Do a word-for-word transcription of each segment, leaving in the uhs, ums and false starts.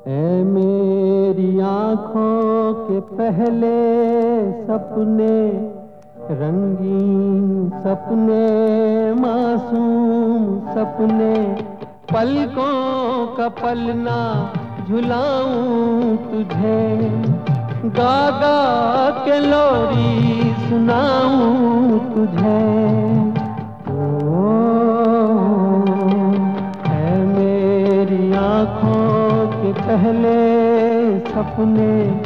ऐ मेरी आँखों के पहले सपने, रंगीन सपने, मासूम सपने, पलकों का पलना झुलाऊं तुझे, गा गा के लोरी सुनाऊं तुझे। ओ, है मेरी आँखों के पहले सपने,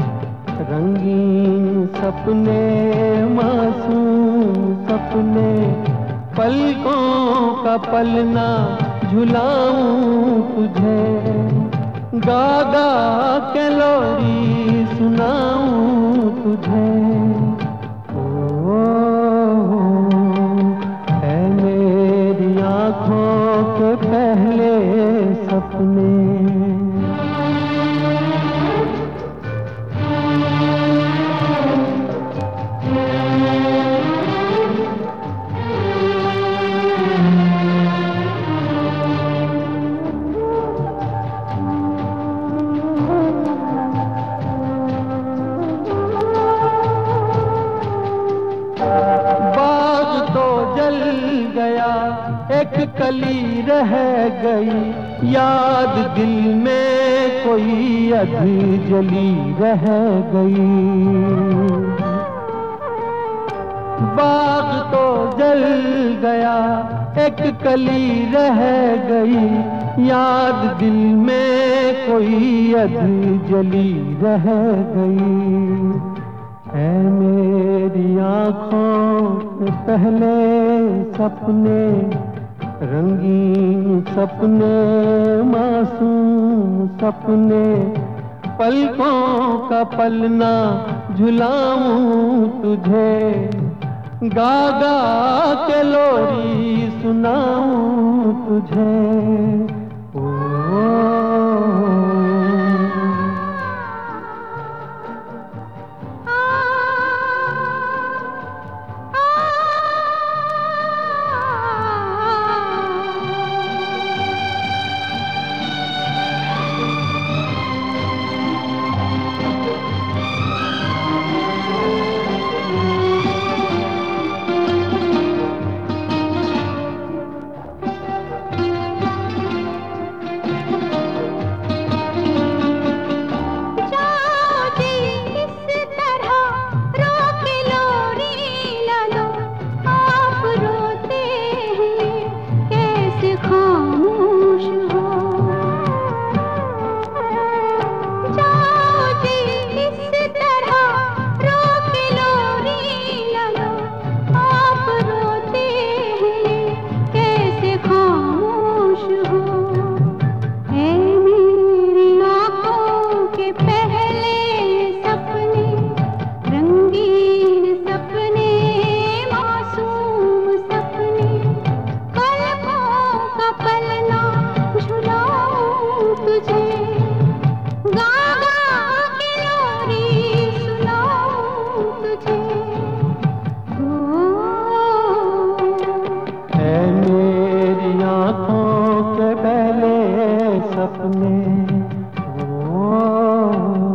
रंगीन सपने, मासूम सपने, पलकों का पलना झुलाऊं तुझे, गा गा के लोरी सुनाऊं तुझे। ओ, है मेरी आँखों के पहले सपने। बाग तो जल गया, एक कली रह गई, याद दिल में कोई अधी जली रह गई। बाग तो जल गया, एक कली रह गई, याद दिल में कोई अधी जली रह गई। है मेरी आँखों के पहले सपने, रंगीन सपने, मासूम सपने, पलकों का पलना झुलाऊं तुझे, गा गा के लोरी सुनाऊं तुझे। ओ, सपने, ओ